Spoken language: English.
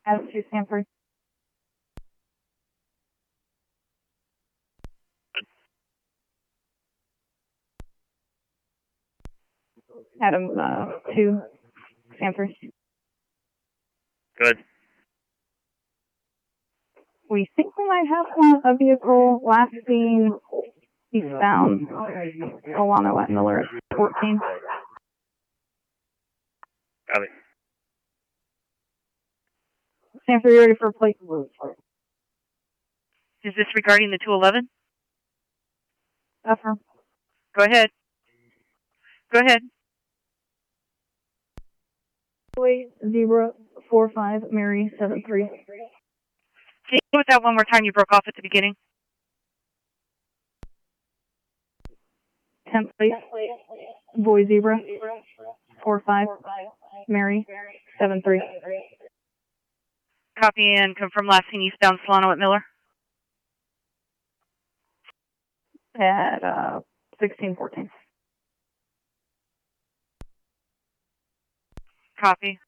Adam 2, Stanford. Adam 2, Stanford. Good. We think we might have a vehicle last seen eastbound Solano at Miller at 14. Copy. Stanford, you ready for a plate? Is this regarding the 211? Affirm. Go ahead. Go ahead. 045 Mary 73. Can you do that one more time? You broke off at the beginning. 10th place, Boy Zebra 45 Mary 73. Copy and confirm last seen eastbound Solano at Miller. At 1614. Copy.